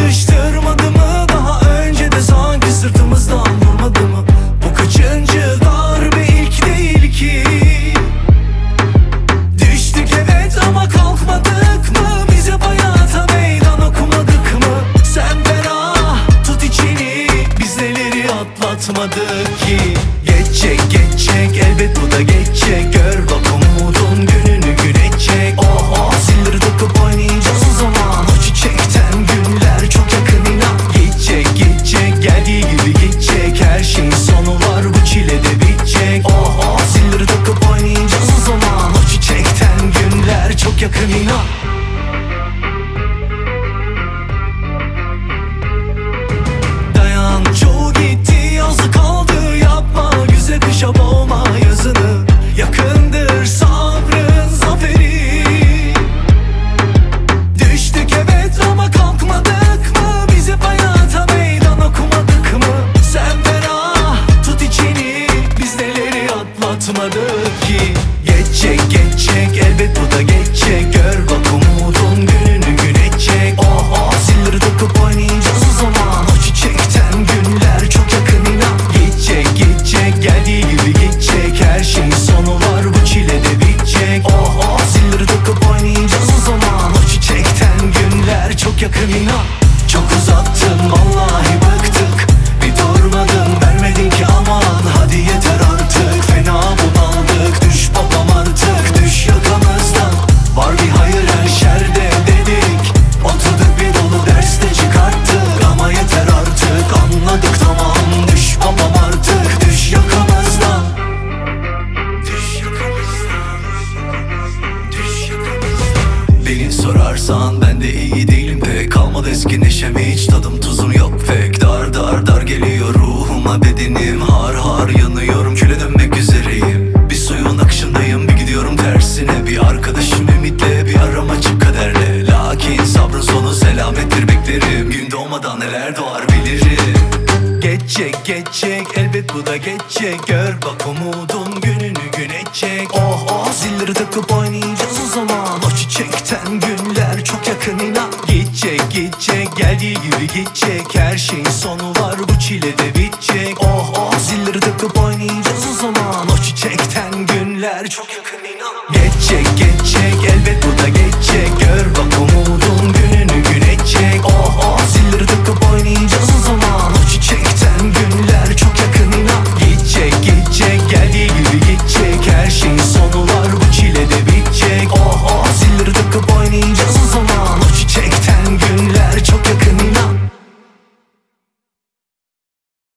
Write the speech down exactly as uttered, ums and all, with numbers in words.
sıkıştırmadı mı? Daha önce de sanki sırtımızdan vurmadı mı? Bu kaçıncı darbe, ilk değil ki. Düştük evet ama kalkmadık mı? Biz hep hayata meydan okumadık mı? Sen ferah tut içini, biz neleri atlatmadık ki? Geçecek geçecek elbet bu da geçecek. Gör bak umudun gününü gün edecek. Oh oh zilleri takıp oynayacağız o zaman. O çiçekten günler çok yakın inan. Geçecek geçecek geldiği gibi gidecek. Her şeyin sonu var, bu çile de bitecek. Oh oh zilleri takıp oynayacağız o zaman. O çiçekten günler çok yakın inan. Dayan çoğu gitti, azı kaldı, yapma güzel kışa boğma yazını. Yakındır sabrın zaferi. Düştük evet ama kalkmadık mı? Biz hep hayata meydan okumadık mı? Sen ferah tut içini, biz neleri atlatmadık ki? Geçecek geçecek elbet bu da geçecek. Gör bak umudun gününü gün edecek. Oh oh zilleri takıp oynayacağız o zaman. O çiçekten günler çok yakın inan. Geçecek geçecek geldiği gibi gidecek. Her şeyin sonu var, bu çile de bitecek. Oh oh zilleri takıp oynayacağız o zaman. O çiçekten günler çok yakın inan. Çok uzattın vallahi bıktık, bir durmadın vermedin ki aman. Hadi yeter artık, fena bunaldık. Düş babam artık, düş yakamızdan. Var bir hayır her şerde dedik. Oturduk bir dolu derste çıkarttık. Ama yeter artık anladık tamam. Düş babam artık, düş yakamızdan. Düş yakamızdan. Düş yakamızdan. Beni sorarsan ben de iyi değilim pek. Kalmadı eski neşem, hiç tadım tuzum yok pek. Dar dar dar geliyor ruhuma bedenim. Har har yanıyorum, küle dönmek üzereyim. Bir suyun akışındayım, bir gidiyorum tersine. Bir arkadaşım ümitle, bir aram açık kaderle. Lakin sabrın sonu selamettir beklerim. Gün doğmadan neler doğar bilirim. Geçecek geçecek elbet bu da geçecek. Gör bak umudun gününü gün edecek. Oh oh zilleri takıp oynayacağız o zaman. O çiçekten günler çok yakın inan. Gidecek gidecek geldiği gibi gidecek. Her şeyin sonu var, bu çile de bitecek. Oh oh zilleri takıp oynayacağız o zaman. O çiçekten günler çok yakın.